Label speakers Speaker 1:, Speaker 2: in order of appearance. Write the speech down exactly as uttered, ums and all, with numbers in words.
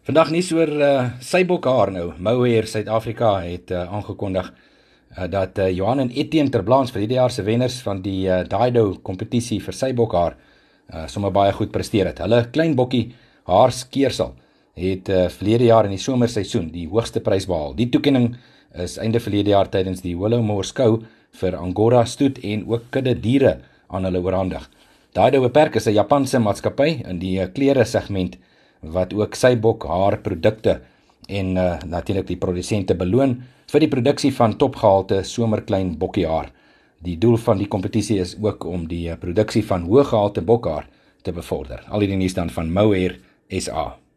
Speaker 1: Vandag nuus oor uh, Sybokhaar nou. Mohair Suid-Afrika het uh, aangekondig uh, dat uh, Johan en Etienne Terblanche vir hierdie jaar se wenners van die uh, Dido kompetisie vir Sybokhaar uh, sommer baie goed presteer het. Hulle klein bokkie Haarskeersel het uh, verlede jaar in die somerseisoen die hoogste prys behaal. Die toekenning is einde verlede jaar tydens die Willowmore skou vir Angora stoet en ook kudde diere aan hulle oorhandig. Dido Beperk is 'n Japanse maatskappy in die uh, klere segment wat ook Sybokhaar produkte en uh, natuurlik die produsente beloon vir die produksie van topgehalte somerklein bokkiehaar. Die doel van die kompetisie is ook om die uh, produksie van hoëgehalte bokhaar te bevorder. Al hierdie nuus dan van Mohair S A.